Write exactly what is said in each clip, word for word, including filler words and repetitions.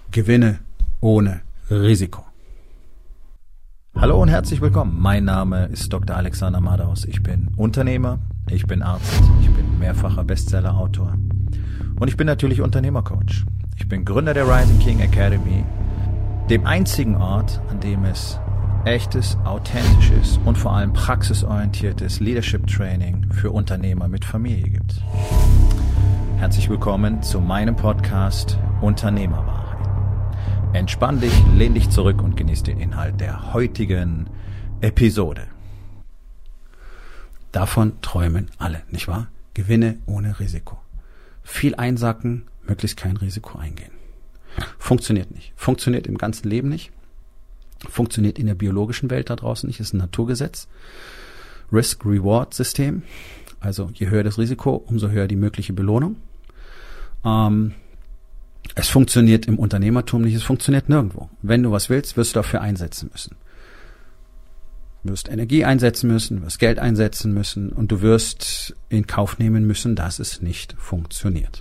Gewinne ohne Risiko. Hallo und herzlich willkommen. Mein Name ist Doktor Alexander Madaus. Ich bin Unternehmer, ich bin Arzt, ich bin mehrfacher Bestseller-Autor und ich bin natürlich Unternehmercoach. Ich bin Gründer der Rising King Academy, dem einzigen Ort, an dem es echtes, authentisches und vor allem praxisorientiertes Leadership Training für Unternehmer mit Familie gibt. Herzlich willkommen zu meinem Podcast Unternehmerwahrheit. Entspann dich, lehn dich zurück und genieß den Inhalt der heutigen Episode. Davon träumen alle, nicht wahr? Gewinne ohne Risiko. Viel einsacken, möglichst kein Risiko eingehen. Funktioniert nicht. Funktioniert im ganzen Leben nicht. Funktioniert in der biologischen Welt da draußen nicht. Ist ein Naturgesetz. Risk-Reward-System. Also je höher das Risiko, umso höher die mögliche Belohnung. Ähm, Es funktioniert im Unternehmertum nicht, es funktioniert nirgendwo. Wenn du was willst, wirst du dafür einsetzen müssen. Du wirst Energie einsetzen müssen, du wirst Geld einsetzen müssen und du wirst in Kauf nehmen müssen, dass es nicht funktioniert.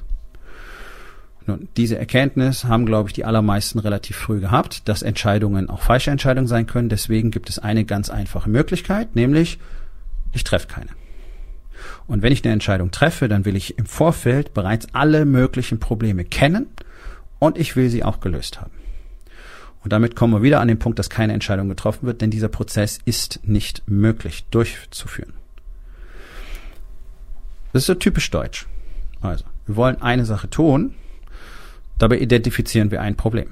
Nun, diese Erkenntnis haben, glaube ich, die allermeisten relativ früh gehabt, dass Entscheidungen auch falsche Entscheidungen sein können. Deswegen gibt es eine ganz einfache Möglichkeit, nämlich ich treffe keine. Und wenn ich eine Entscheidung treffe, dann will ich im Vorfeld bereits alle möglichen Probleme kennen und ich will sie auch gelöst haben. Und damit kommen wir wieder an den Punkt, dass keine Entscheidung getroffen wird, denn dieser Prozess ist nicht möglich durchzuführen. Das ist so typisch deutsch. Also, wir wollen eine Sache tun, dabei identifizieren wir ein Problem.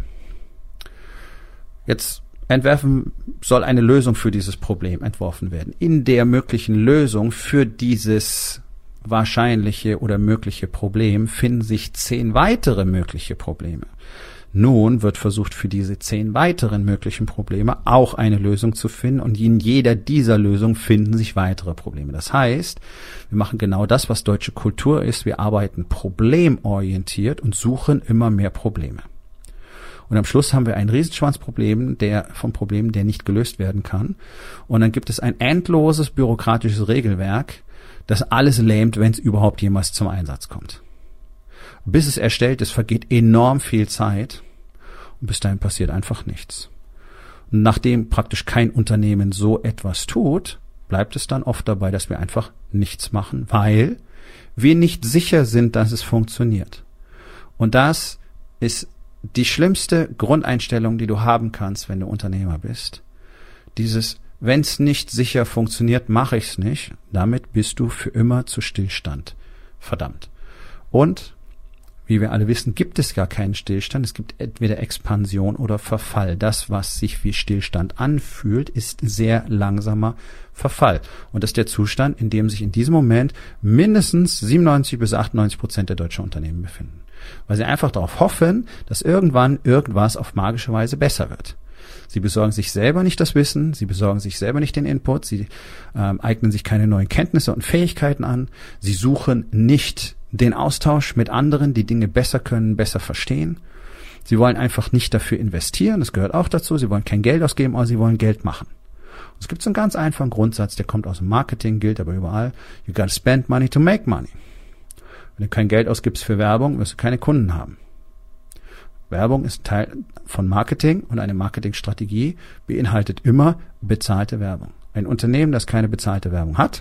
Jetzt entwerfen soll eine Lösung für dieses Problem entworfen werden. In der möglichen Lösung für dieses wahrscheinliche oder mögliche Problem finden sich zehn weitere mögliche Probleme. Nun wird versucht, für diese zehn weiteren möglichen Probleme auch eine Lösung zu finden und in jeder dieser Lösungen finden sich weitere Probleme. Das heißt, wir machen genau das, was deutsche Kultur ist. Wir arbeiten problemorientiert und suchen immer mehr Probleme. Und am Schluss haben wir ein Riesenschwanzproblem, der vom Problem, der nicht gelöst werden kann. Und dann gibt es ein endloses bürokratisches Regelwerk, das alles lähmt, wenn es überhaupt jemals zum Einsatz kommt. Bis es erstellt ist, vergeht enorm viel Zeit und bis dahin passiert einfach nichts. Und nachdem praktisch kein Unternehmen so etwas tut, bleibt es dann oft dabei, dass wir einfach nichts machen, weil wir nicht sicher sind, dass es funktioniert. Und das ist die schlimmste Grundeinstellung, die du haben kannst, wenn du Unternehmer bist. Dieses, wenn es nicht sicher funktioniert, mache ich es nicht. Damit bist du für immer zu Stillstand verdammt. Und wie wir alle wissen, gibt es gar keinen Stillstand. Es gibt entweder Expansion oder Verfall. Das, was sich wie Stillstand anfühlt, ist sehr langsamer Verfall. Und das ist der Zustand, in dem sich in diesem Moment mindestens siebenundneunzig bis achtundneunzig Prozent der deutschen Unternehmen befinden. Weil sie einfach darauf hoffen, dass irgendwann irgendwas auf magische Weise besser wird. Sie besorgen sich selber nicht das Wissen, sie besorgen sich selber nicht den Input, sie ähm, eignen sich keine neuen Kenntnisse und Fähigkeiten an, sie suchen nicht den Austausch mit anderen, die Dinge besser können, besser verstehen. Sie wollen einfach nicht dafür investieren, das gehört auch dazu, sie wollen kein Geld ausgeben, aber sie wollen Geld machen. Und es gibt so einen ganz einfachen Grundsatz, der kommt aus dem Marketing, gilt aber überall, you gotta spend money to make money. Wenn du kein Geld ausgibst für Werbung, wirst du keine Kunden haben. Werbung ist Teil von Marketing und eine Marketingstrategie beinhaltet immer bezahlte Werbung. Ein Unternehmen, das keine bezahlte Werbung hat,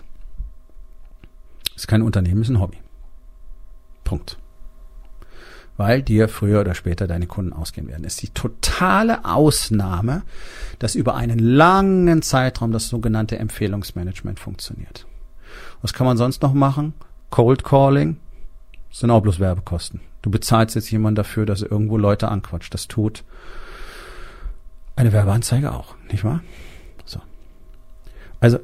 ist kein Unternehmen, ist ein Hobby. Punkt. Weil dir früher oder später deine Kunden ausgehen werden. Es ist die totale Ausnahme, dass über einen langen Zeitraum das sogenannte Empfehlungsmanagement funktioniert. Was kann man sonst noch machen? Cold Calling. Das sind auch bloß Werbekosten. Du bezahlst jetzt jemanden dafür, dass er irgendwo Leute anquatscht. Das tut eine Werbeanzeige auch, nicht wahr? So. Also,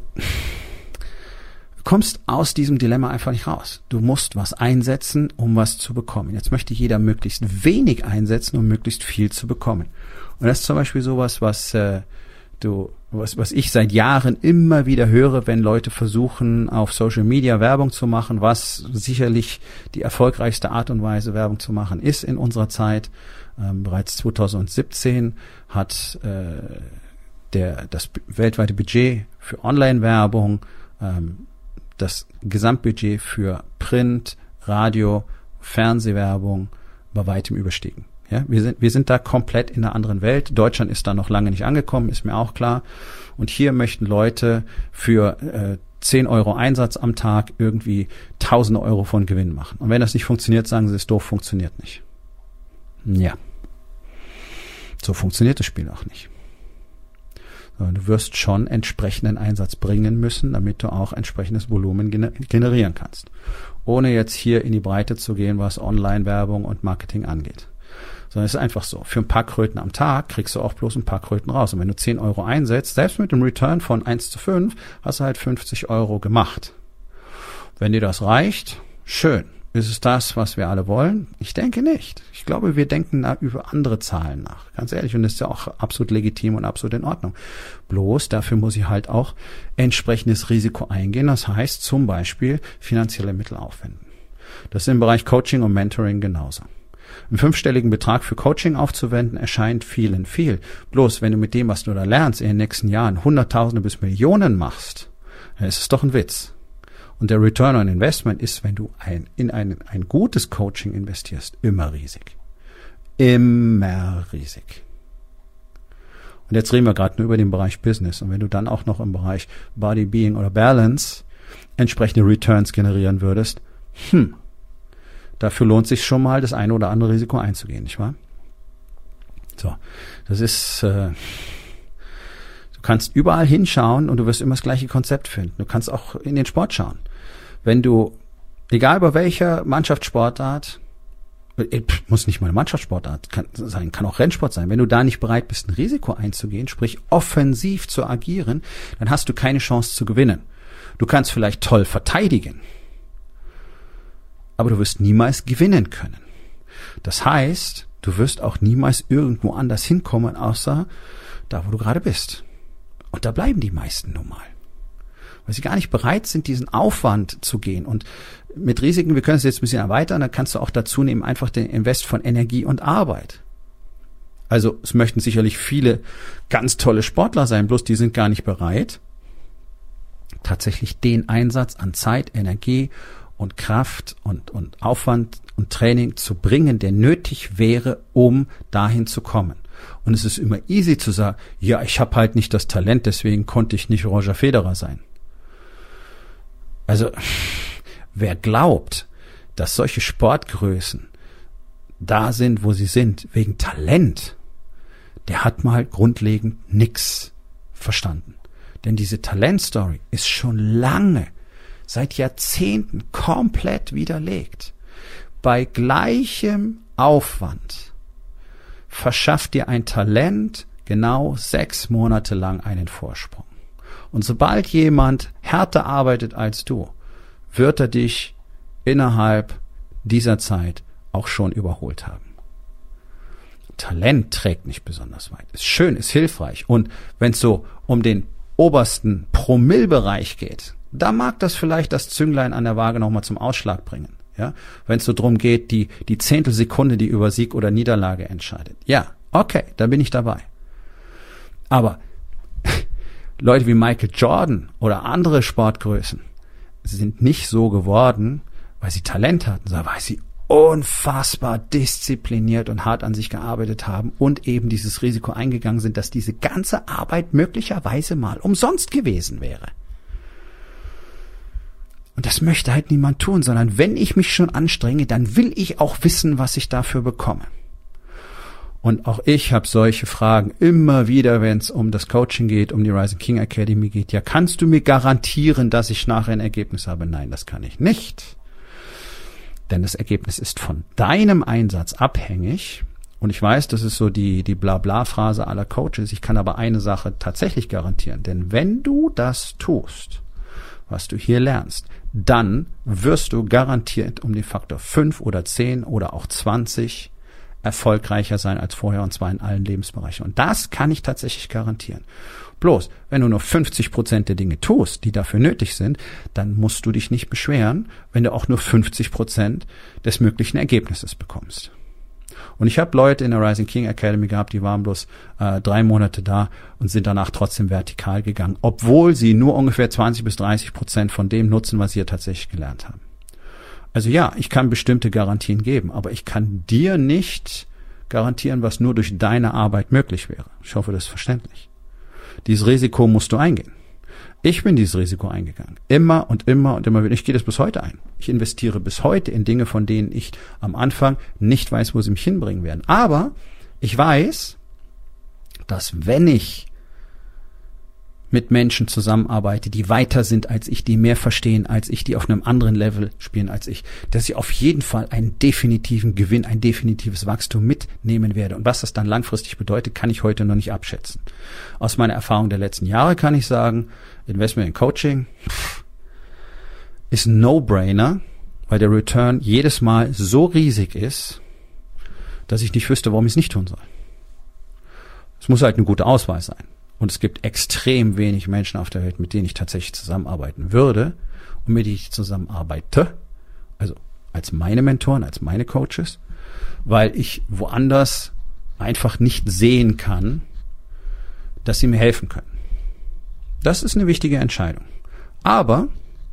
du kommst aus diesem Dilemma einfach nicht raus. Du musst was einsetzen, um was zu bekommen. Jetzt möchte jeder möglichst wenig einsetzen, um möglichst viel zu bekommen. Und das ist zum Beispiel sowas, was äh, du, was, was ich seit Jahren immer wieder höre, wenn Leute versuchen, auf Social Media Werbung zu machen, was sicherlich die erfolgreichste Art und Weise, Werbung zu machen, ist in unserer Zeit. Ähm, bereits zweitausendsiebzehn hat äh, der das b- weltweite Budget für Online-Werbung, ähm, das Gesamtbudget für Print, Radio, Fernsehwerbung bei weitem überstiegen. Ja, wir sind, wir sind da komplett in einer anderen Welt. Deutschland ist da noch lange nicht angekommen, ist mir auch klar. Und hier möchten Leute für äh, zehn Euro Einsatz am Tag irgendwie tausende Euro von Gewinn machen. Und wenn das nicht funktioniert, sagen sie, es ist doof, funktioniert nicht. Ja. So funktioniert das Spiel auch nicht. Du wirst schon entsprechenden Einsatz bringen müssen, damit du auch entsprechendes Volumen generieren kannst. Ohne jetzt hier in die Breite zu gehen, was Online-Werbung und Marketing angeht. Sondern es ist einfach so, für ein paar Kröten am Tag kriegst du auch bloß ein paar Kröten raus. Und wenn du zehn Euro einsetzt, selbst mit dem Return von eins zu fünf, hast du halt fünfzig Euro gemacht. Wenn dir das reicht, schön. Ist es das, was wir alle wollen? Ich denke nicht. Ich glaube, wir denken da über andere Zahlen nach. Ganz ehrlich, und das ist ja auch absolut legitim und absolut in Ordnung. Bloß dafür muss ich halt auch entsprechendes Risiko eingehen. Das heißt zum Beispiel finanzielle Mittel aufwenden. Das ist im Bereich Coaching und Mentoring genauso. Einen fünfstelligen Betrag für Coaching aufzuwenden, erscheint vielen viel. Bloß wenn du mit dem, was du da lernst, in den nächsten Jahren Hunderttausende bis Millionen machst, dann ist es doch ein Witz. Und der Return on Investment ist, wenn du ein, in ein, ein gutes Coaching investierst, immer riesig. Immer riesig. Und jetzt reden wir gerade nur über den Bereich Business. Und wenn du dann auch noch im Bereich Body, Being oder Balance entsprechende Returns generieren würdest, hm, dafür lohnt sich schon mal, das eine oder andere Risiko einzugehen, nicht wahr? So, das ist... Äh, Du kannst überall hinschauen und du wirst immer das gleiche Konzept finden. Du kannst auch in den Sport schauen. Wenn du, egal bei welcher Mannschaftssportart, muss nicht mal eine Mannschaftssportart kann sein, kann auch Rennsport sein, wenn du da nicht bereit bist, ein Risiko einzugehen, sprich offensiv zu agieren, dann hast du keine Chance zu gewinnen. Du kannst vielleicht toll verteidigen, aber du wirst niemals gewinnen können. Das heißt, du wirst auch niemals irgendwo anders hinkommen, außer da, wo du gerade bist. Und da bleiben die meisten nun mal. Weil sie gar nicht bereit sind, diesen Aufwand zu gehen. Und mit Risiken, wir können es jetzt ein bisschen erweitern, dann kannst du auch dazu nehmen, einfach den Invest von Energie und Arbeit. Also es möchten sicherlich viele ganz tolle Sportler sein, bloß die sind gar nicht bereit, tatsächlich den Einsatz an Zeit, Energie und Kraft und, und Aufwand und Training zu bringen, der nötig wäre, um dahin zu kommen. Und es ist immer easy zu sagen, ja, ich habe halt nicht das Talent, deswegen konnte ich nicht Roger Federer sein. Also, wer glaubt, dass solche Sportgrößen da sind, wo sie sind, wegen Talent, der hat mal grundlegend nix verstanden. Denn diese Talentstory ist schon lange, seit Jahrzehnten komplett widerlegt. Bei gleichem Aufwand verschafft dir ein Talent genau sechs Monate lang einen Vorsprung. Und sobald jemand härter arbeitet als du, wird er dich innerhalb dieser Zeit auch schon überholt haben. Talent trägt nicht besonders weit. Ist schön, ist hilfreich. Und wenn es so um den obersten Promillbereich geht, da mag das vielleicht das Zünglein an der Waage nochmal zum Ausschlag bringen. Ja, wenn es so drum geht, die, die Zehntelsekunde, die über Sieg oder Niederlage entscheidet. Ja, okay, da bin ich dabei. Aber Leute wie Michael Jordan oder andere Sportgrößen sind nicht so geworden, weil sie Talent hatten, sondern weil sie unfassbar diszipliniert und hart an sich gearbeitet haben und eben dieses Risiko eingegangen sind, dass diese ganze Arbeit möglicherweise mal umsonst gewesen wäre. Und das möchte halt niemand tun, sondern wenn ich mich schon anstrenge, dann will ich auch wissen, was ich dafür bekomme. Und auch ich habe solche Fragen immer wieder, wenn es um das Coaching geht, um die Rising King Academy geht. Ja, kannst du mir garantieren, dass ich nachher ein Ergebnis habe? Nein, das kann ich nicht. Denn das Ergebnis ist von deinem Einsatz abhängig. Und ich weiß, das ist so die, die Blabla-Phrase aller Coaches. Ich kann aber eine Sache tatsächlich garantieren. Denn wenn du das tust, was du hier lernst, dann wirst du garantiert um den Faktor fünf oder zehn oder auch zwanzig erfolgreicher sein als vorher, und zwar in allen Lebensbereichen. Und das kann ich tatsächlich garantieren. Bloß, wenn du nur fünfzig Prozent der Dinge tust, die dafür nötig sind, dann musst du dich nicht beschweren, wenn du auch nur fünfzig Prozent des möglichen Ergebnisses bekommst. Und ich habe Leute in der Rising King Academy gehabt, die waren bloß äh, drei Monate da und sind danach trotzdem vertikal gegangen, obwohl sie nur ungefähr zwanzig bis dreißig Prozent von dem nutzen, was sie ja tatsächlich gelernt haben. Also ja, ich kann bestimmte Garantien geben, aber ich kann dir nicht garantieren, was nur durch deine Arbeit möglich wäre. Ich hoffe, das ist verständlich. Dieses Risiko musst du eingehen. Ich bin dieses Risiko eingegangen. Immer und immer und immer wieder. Ich gehe das bis heute ein. Ich investiere bis heute in Dinge, von denen ich am Anfang nicht weiß, wo sie mich hinbringen werden. Aber ich weiß, dass wenn ich mit Menschen zusammenarbeite, die weiter sind als ich, die mehr verstehen als ich, die auf einem anderen Level spielen als ich, dass ich auf jeden Fall einen definitiven Gewinn, ein definitives Wachstum mitnehmen werde. Und was das dann langfristig bedeutet, kann ich heute noch nicht abschätzen. Aus meiner Erfahrung der letzten Jahre kann ich sagen, Investment in Coaching pff, ist ein No-Brainer, weil der Return jedes Mal so riesig ist, dass ich nicht wüsste, warum ich es nicht tun soll. Es muss halt eine gute Auswahl sein. Und es gibt extrem wenig Menschen auf der Welt, mit denen ich tatsächlich zusammenarbeiten würde und mit denen ich zusammenarbeite, also als meine Mentoren, als meine Coaches, weil ich woanders einfach nicht sehen kann, dass sie mir helfen können. Das ist eine wichtige Entscheidung. Aber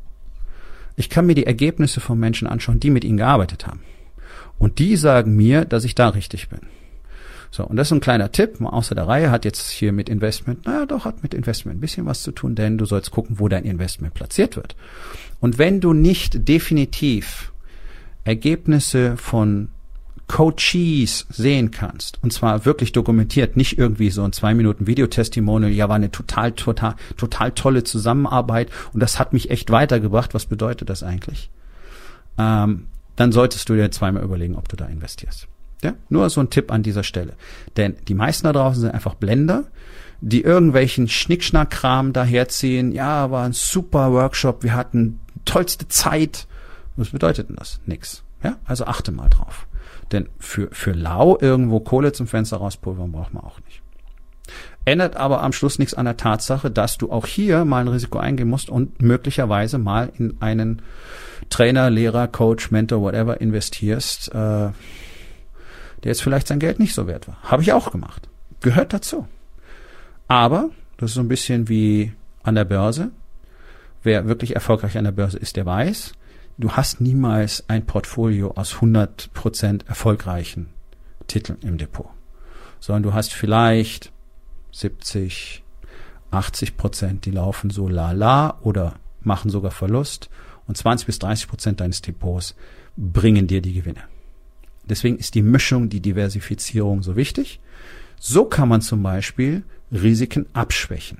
ich kann mir die Ergebnisse von Menschen anschauen, die mit ihnen gearbeitet haben. Und die sagen mir, dass ich da richtig bin. So, und das ist ein kleiner Tipp, mal außer der Reihe, hat jetzt hier mit Investment, naja doch, hat mit Investment ein bisschen was zu tun, denn du sollst gucken, wo dein Investment platziert wird. Und wenn du nicht definitiv Ergebnisse von Coaches sehen kannst, und zwar wirklich dokumentiert, nicht irgendwie so ein zwei Minuten Videotestimonial, ja, war eine total, total, total tolle Zusammenarbeit und das hat mich echt weitergebracht, was bedeutet das eigentlich? Ähm, dann solltest du dir zweimal überlegen, ob du da investierst. Ja, nur so ein Tipp an dieser Stelle. Denn die meisten da draußen sind einfach Blender, die irgendwelchen Schnickschnack-Kram daherziehen. Ja, war ein super Workshop, wir hatten tollste Zeit. Was bedeutet denn das? Nix. Ja, also achte mal drauf. Denn für, für lau irgendwo Kohle zum Fenster rauspulvern braucht man auch nicht. Ändert aber am Schluss nichts an der Tatsache, dass du auch hier mal ein Risiko eingehen musst und möglicherweise mal in einen Trainer, Lehrer, Coach, Mentor, whatever investierst, äh, der jetzt vielleicht sein Geld nicht so wert war. Habe ich auch gemacht. Gehört dazu. Aber das ist so ein bisschen wie an der Börse. Wer wirklich erfolgreich an der Börse ist, der weiß, du hast niemals ein Portfolio aus hundert Prozent erfolgreichen Titeln im Depot. Sondern du hast vielleicht siebzig, achtzig Prozent, die laufen so lala oder machen sogar Verlust. Und zwanzig bis dreißig Prozent deines Depots bringen dir die Gewinne. Deswegen ist die Mischung, die Diversifizierung so wichtig. So kann man zum Beispiel Risiken abschwächen.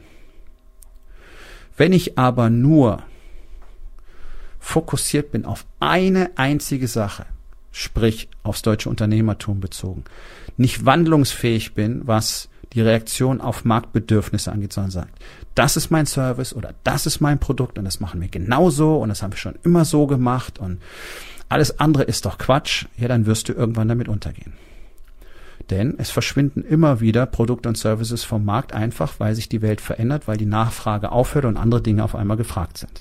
Wenn ich aber nur fokussiert bin auf eine einzige Sache, sprich aufs deutsche Unternehmertum bezogen, nicht wandlungsfähig bin, was die Reaktion auf Marktbedürfnisse angeht, sondern sagt, das ist mein Service oder das ist mein Produkt und das machen wir genauso und das haben wir schon immer so gemacht und alles andere ist doch Quatsch, ja, dann wirst du irgendwann damit untergehen. Denn es verschwinden immer wieder Produkte und Services vom Markt einfach, weil sich die Welt verändert, weil die Nachfrage aufhört und andere Dinge auf einmal gefragt sind.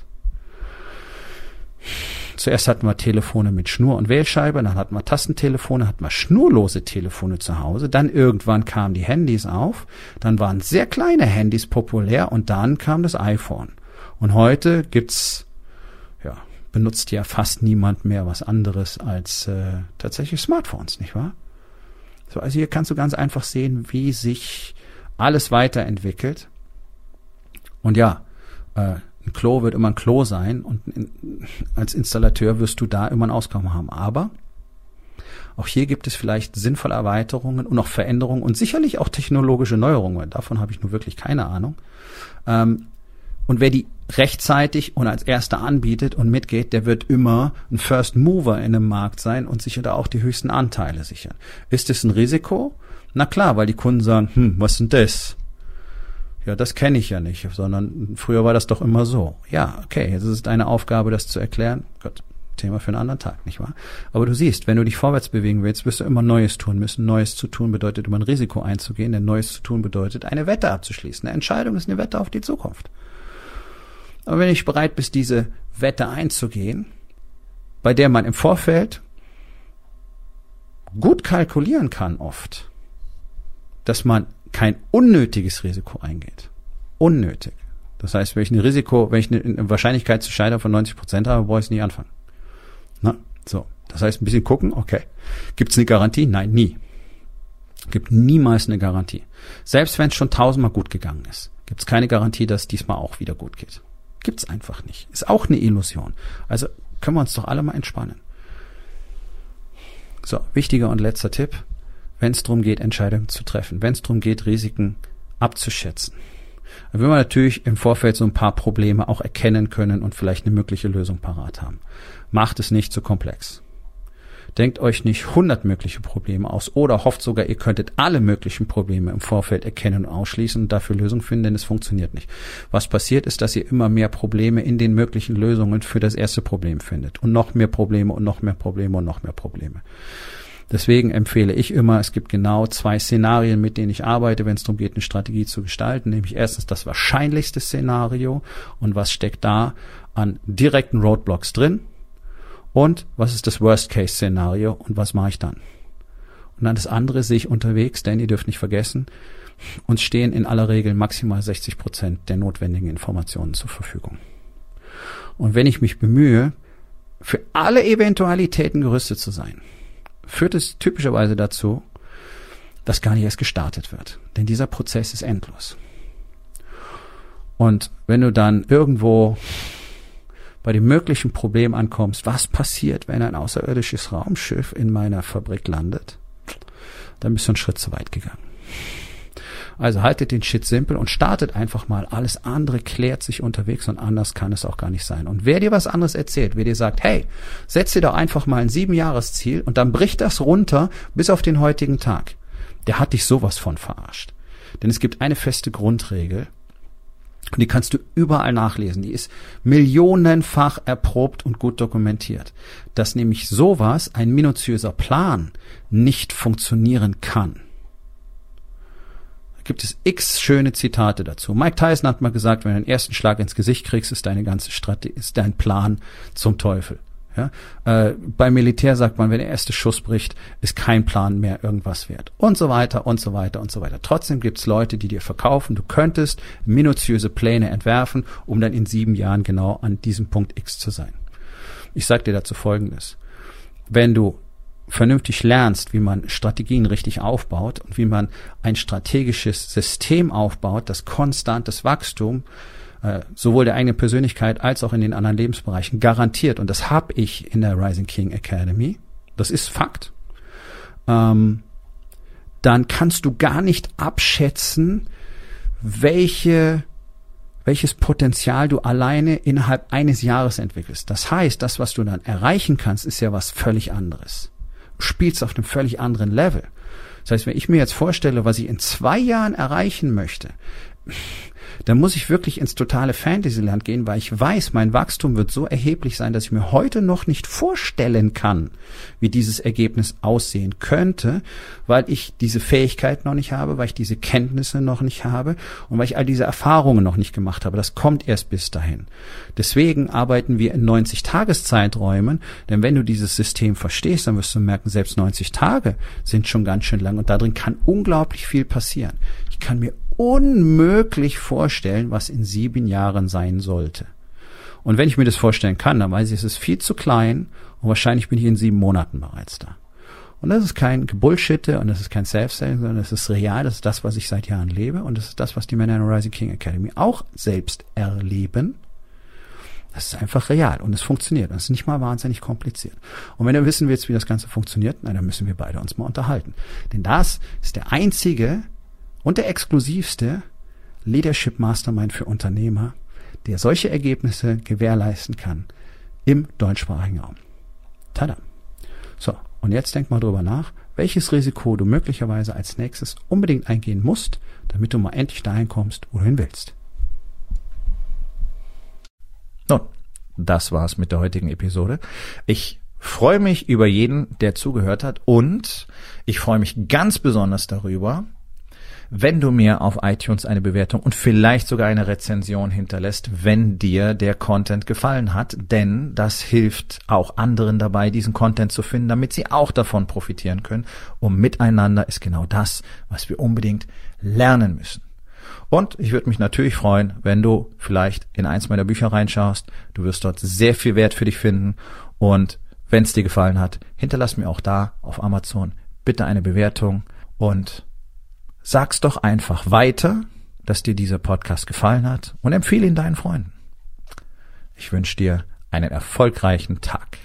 Zuerst hatten wir Telefone mit Schnur und Wählscheibe, dann hatten wir Tastentelefone, hatten wir schnurlose Telefone zu Hause, dann irgendwann kamen die Handys auf, dann waren sehr kleine Handys populär und dann kam das iPhone. Und heute gibt's, ja, benutzt ja fast niemand mehr was anderes als äh, tatsächlich Smartphones, nicht wahr? So, also hier kannst du ganz einfach sehen, wie sich alles weiterentwickelt. Und ja, äh, ein Klo wird immer ein Klo sein und in, als Installateur wirst du da immer ein Auskommen haben. Aber auch hier gibt es vielleicht sinnvolle Erweiterungen und auch Veränderungen und sicherlich auch technologische Neuerungen. Davon habe ich nur wirklich keine Ahnung. Ähm, und wer die rechtzeitig und als Erster anbietet und mitgeht, der wird immer ein First Mover in einem Markt sein und sicher da auch die höchsten Anteile sichern. Ist es ein Risiko? Na klar, weil die Kunden sagen, hm, was ist denn das? Ja, das kenne ich ja nicht, sondern früher war das doch immer so. Ja, okay, jetzt ist es deine Aufgabe, das zu erklären. Gott, Thema für einen anderen Tag, nicht wahr? Aber du siehst, wenn du dich vorwärts bewegen willst, wirst du immer Neues tun müssen. Neues zu tun bedeutet, immer ein Risiko einzugehen, denn Neues zu tun bedeutet, eine Wette abzuschließen. Eine Entscheidung ist eine Wette auf die Zukunft. Aber wenn du nicht bereit bist, diese Wette einzugehen, bei der man im Vorfeld gut kalkulieren kann oft, dass man kein unnötiges Risiko eingeht. Unnötig. Das heißt, wenn ich ein Risiko, wenn ich eine Wahrscheinlichkeit zu scheitern von neunzig Prozent habe, brauche ich es nicht anfangen. Na, so. Das heißt, ein bisschen gucken, okay. Gibt es eine Garantie? Nein, nie. Es gibt niemals eine Garantie. Selbst wenn es schon tausendmal gut gegangen ist, gibt es keine Garantie, dass es diesmal auch wieder gut geht. Gibt's einfach nicht. Ist auch eine Illusion. Also können wir uns doch alle mal entspannen. So, wichtiger und letzter Tipp, wenn es darum geht, Entscheidungen zu treffen, wenn es darum geht, Risiken abzuschätzen. Dann will man natürlich im Vorfeld so ein paar Probleme auch erkennen können und vielleicht eine mögliche Lösung parat haben. Macht es nicht zu komplex. Denkt euch nicht hundert mögliche Probleme aus oder hofft sogar, ihr könntet alle möglichen Probleme im Vorfeld erkennen und ausschließen und dafür Lösungen finden, denn es funktioniert nicht. Was passiert ist, dass ihr immer mehr Probleme in den möglichen Lösungen für das erste Problem findet und noch mehr Probleme und noch mehr Probleme und noch mehr Probleme. Deswegen empfehle ich immer, es gibt genau zwei Szenarien, mit denen ich arbeite, wenn es darum geht, eine Strategie zu gestalten. Nämlich erstens das wahrscheinlichste Szenario und was steckt da an direkten Roadblocks drin und was ist das Worst-Case-Szenario und was mache ich dann. Und dann das andere sehe ich unterwegs, denn ihr dürft nicht vergessen, uns stehen in aller Regel maximal sechzig Prozent der notwendigen Informationen zur Verfügung. Und wenn ich mich bemühe, für alle Eventualitäten gerüstet zu sein, führt es typischerweise dazu, dass gar nicht erst gestartet wird. Denn dieser Prozess ist endlos. Und wenn du dann irgendwo bei dem möglichen Problem ankommst, was passiert, wenn ein außerirdisches Raumschiff in meiner Fabrik landet, dann bist du einen Schritt zu weit gegangen. Also haltet den Shit simpel und startet einfach mal. Alles andere klärt sich unterwegs und anders kann es auch gar nicht sein. Und wer dir was anderes erzählt, wer dir sagt, hey, setz dir doch einfach mal ein Siebenjahresziel und dann bricht das runter bis auf den heutigen Tag, der hat dich sowas von verarscht. Denn es gibt eine feste Grundregel, und die kannst du überall nachlesen. Die ist millionenfach erprobt und gut dokumentiert. Dass nämlich sowas, ein minutiöser Plan, nicht funktionieren kann. Da gibt es x schöne Zitate dazu. Mike Tyson hat mal gesagt, wenn du einen ersten Schlag ins Gesicht kriegst, ist deine ganze Strategie, ist dein Plan zum Teufel. Ja, äh, beim Militär sagt man, wenn der erste Schuss bricht, ist kein Plan mehr irgendwas wert. Und so weiter und so weiter und so weiter. Trotzdem gibt's Leute, die dir verkaufen, du könntest minutiöse Pläne entwerfen, um dann in sieben Jahren genau an diesem Punkt X zu sein. Ich sage dir dazu Folgendes. Wenn du vernünftig lernst, wie man Strategien richtig aufbaut und wie man ein strategisches System aufbaut, das konstantes Wachstum sowohl der eigenen Persönlichkeit als auch in den anderen Lebensbereichen garantiert. Und das habe ich in der Rising King Academy. Das ist Fakt. Ähm, dann kannst du gar nicht abschätzen, welche, welches Potenzial du alleine innerhalb eines Jahres entwickelst. Das heißt, das, was du dann erreichen kannst, ist ja was völlig anderes. Du spielst auf einem völlig anderen Level. Das heißt, wenn ich mir jetzt vorstelle, was ich in zwei Jahren erreichen möchte, dann muss ich wirklich ins totale Fantasyland gehen, weil ich weiß, mein Wachstum wird so erheblich sein, dass ich mir heute noch nicht vorstellen kann, wie dieses Ergebnis aussehen könnte, weil ich diese Fähigkeit noch nicht habe, weil ich diese Kenntnisse noch nicht habe und weil ich all diese Erfahrungen noch nicht gemacht habe. Das kommt erst bis dahin. Deswegen arbeiten wir in neunzig-Tages-Zeiträumen, denn wenn du dieses System verstehst, dann wirst du merken, selbst neunzig Tage sind schon ganz schön lang und darin kann unglaublich viel passieren. Ich kann mir unmöglich vorstellen, was in sieben Jahren sein sollte. Und wenn ich mir das vorstellen kann, dann weiß ich, es ist viel zu klein und wahrscheinlich bin ich in sieben Monaten bereits da. Und das ist kein Gebullshitte und das ist kein Self-Selling, sondern das ist real, das ist das, was ich seit Jahren lebe und das ist das, was die Männer in der Rising King Academy auch selbst erleben. Das ist einfach real und es funktioniert. Das ist nicht mal wahnsinnig kompliziert. Und wenn du wissen willst, wie das Ganze funktioniert, na, dann müssen wir beide uns mal unterhalten. Denn das ist der einzige und der exklusivste Leadership Mastermind für Unternehmer, der solche Ergebnisse gewährleisten kann im deutschsprachigen Raum. Tada. So, und jetzt denk mal drüber nach, welches Risiko du möglicherweise als nächstes unbedingt eingehen musst, damit du mal endlich dahin kommst, wo du hin willst. Nun, das war's mit der heutigen Episode. Ich freue mich über jeden, der zugehört hat und ich freue mich ganz besonders darüber, wenn du mir auf iTunes eine Bewertung und vielleicht sogar eine Rezension hinterlässt, wenn dir der Content gefallen hat, denn das hilft auch anderen dabei, diesen Content zu finden, damit sie auch davon profitieren können. Und miteinander ist genau das, was wir unbedingt lernen müssen. Und ich würde mich natürlich freuen, wenn du vielleicht in eins meiner Bücher reinschaust. Du wirst dort sehr viel Wert für dich finden. Und wenn es dir gefallen hat, hinterlass mir auch da auf Amazon bitte eine Bewertung. und sag's doch einfach weiter, dass dir dieser Podcast gefallen hat und empfehle ihn deinen Freunden. Ich wünsche dir einen erfolgreichen Tag.